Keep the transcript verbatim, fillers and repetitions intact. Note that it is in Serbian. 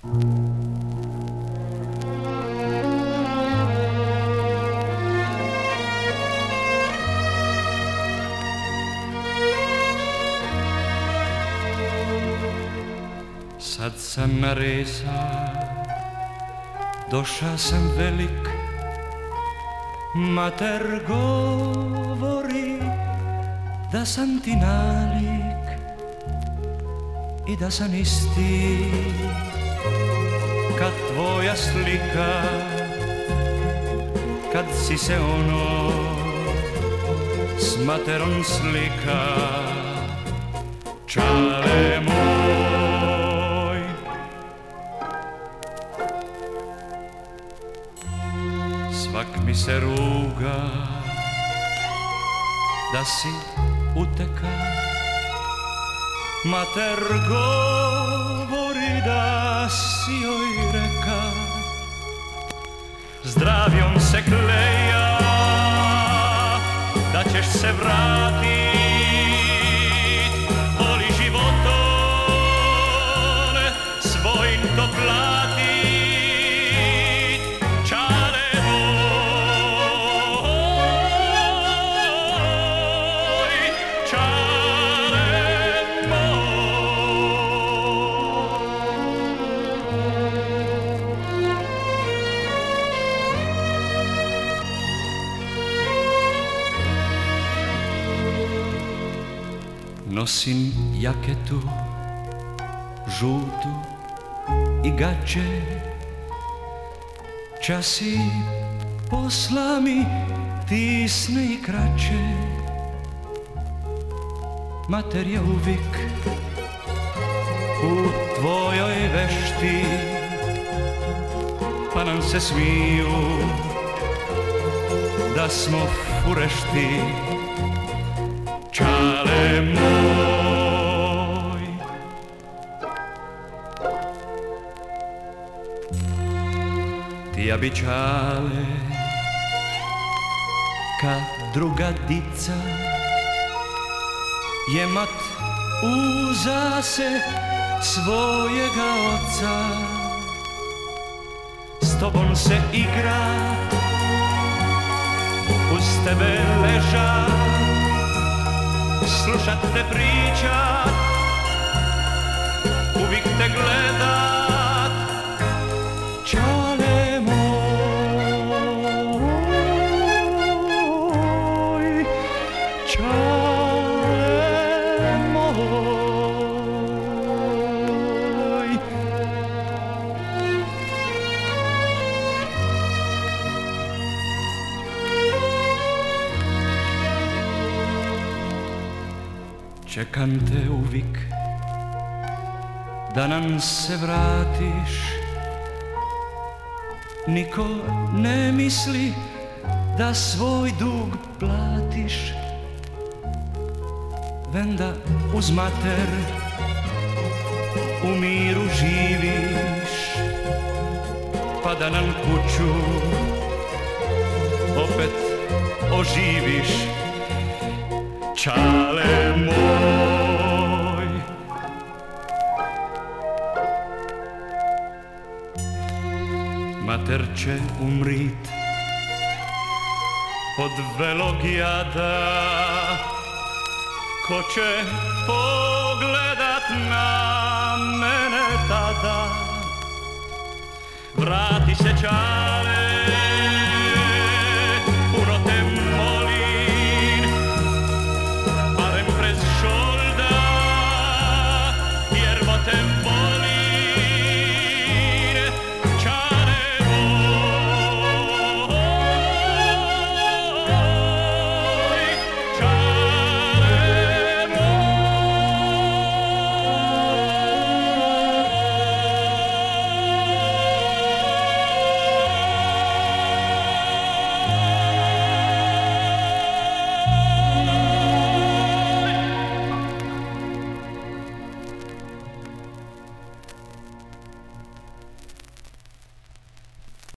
Sad sam na reza, doša sam velik, mater govori da sam ti nalik i da sam isti kad tvoja slika, kad si se ono s materom slika. Čale moj, svak mi se ruga da si uteka, mater govori da si joj reka, zdravijom se kleja da ćeš se vratit, voli životom svojim to platit. Čale moj, čale nosim jaketu žutu i gaće, časi posla mi tisne i kraće, mater je uvijek u tvojoj vešti, pa nam se smiju da smo furešti. Čale moj, ti ja bi čale ka druga dica, je mat uza se svojega oca, s tobom se igra, uz tebe leža, slušat te pričat, uvijek te gledat. Čale moj, čale moj. Čekam te uvijek da nam se vratiš, niko ne misli da svoj dug platiš, venda uz mater u miru živiš, pa da nam kuću opet oživiš. Čale moj, mater će umrit od velog jada, ko će pogledat na mene tada? Vrat